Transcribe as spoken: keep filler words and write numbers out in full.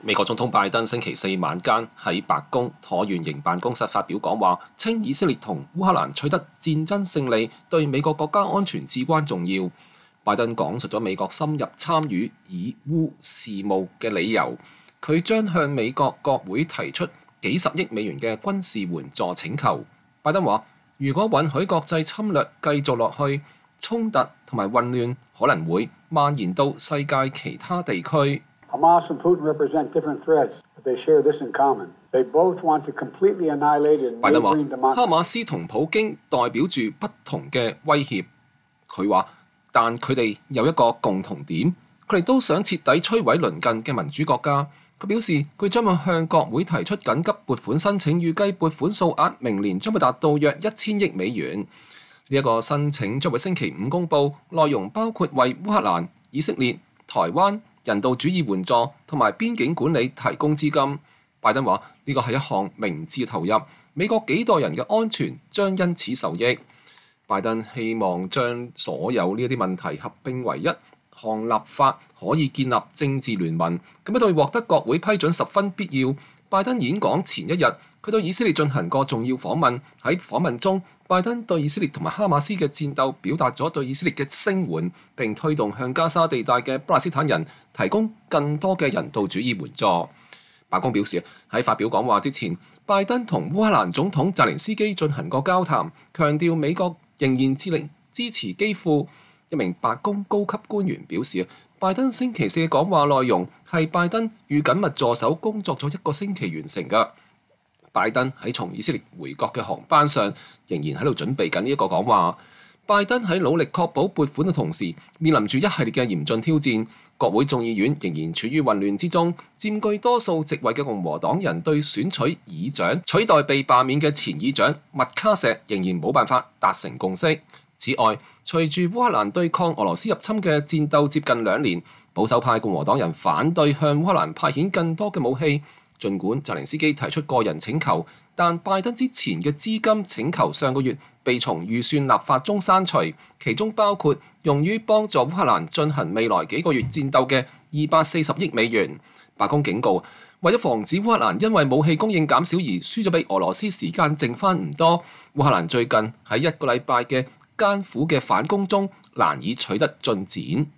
美國總統拜登星期四晚間喺白宮橢圓形辦公室發表講話，稱以色列同烏克蘭取得戰爭勝利對美國國家安全至關重要。拜登講述咗美國深入參與以烏事務嘅理由，佢將向美國國會提出幾十億美元嘅軍事援助請求。拜登話：如果允許國際侵略繼續落去，衝突同埋混亂可能會蔓延到世界其他地區。 Hamas and Putin represent different threats, but they share this in common. They both want to completely annihilate a neighboring democracy. 哈馬斯同普京代表住不同嘅威脅。佢話，但佢哋有一個共同點，佢哋都想徹底摧毀鄰近嘅民主國家。佢表示，佢將會向國會提出緊急撥款申請，預計撥款數額明年將會達到約一千億美元。呢一個申請將會星期五公佈，內容包括為烏克蘭、以色列、台灣人道主義援助同埋邊境管理提供資金。拜登話呢個係一項明智投入，美國幾代人嘅安全將因此受益。拜登希望將所有呢一啲問題合併為一項立法，可以建立政治聯盟，咁樣對獲得國會批准十分必要。拜登演講前一日，佢對以色列進行過重要訪問。喺訪問中，拜登對以色列同埋哈馬斯嘅戰鬥表達咗對以色列嘅聲援，並推動向加沙地帶嘅巴勒斯坦人提供更多嘅人道主義援助。白宮表示，喺發表講話之前，拜登同烏克蘭總統澤連斯基進行過交談，強調美國仍然致力支持基輔。一名白宮高級官員表示，拜登星期四嘅講話內容係拜登與緊密助手工作咗一個星期完成嘅。拜登喺從以色列回國嘅航班上，仍然喺度準備緊呢一個講話。拜登喺努力確保撥款嘅同時，面臨住一系列嘅嚴峻挑戰。國會眾議院仍然處於混亂之中，佔據多數席位嘅共和黨人對選取議長取代被罷免嘅前議長麥卡錫仍然冇辦法達成共識。此外，隨住烏克蘭對抗俄羅斯入侵嘅戰鬥接近兩年，保守派共和黨人反對向烏克蘭派遣更多嘅武器。儘管澤連斯基提出個人請求，但拜登之前嘅資金請求上個月被從預算立法中刪除，其中包括用於幫助烏克蘭進行未來幾個月戰鬥嘅二百四十億美元。白宮警告，為咗防止烏克蘭因為武器供應減少而輸咗俾俄羅斯時間剩翻唔多，烏克蘭最近喺一個禮拜嘅艱苦嘅反攻中難以取得進展。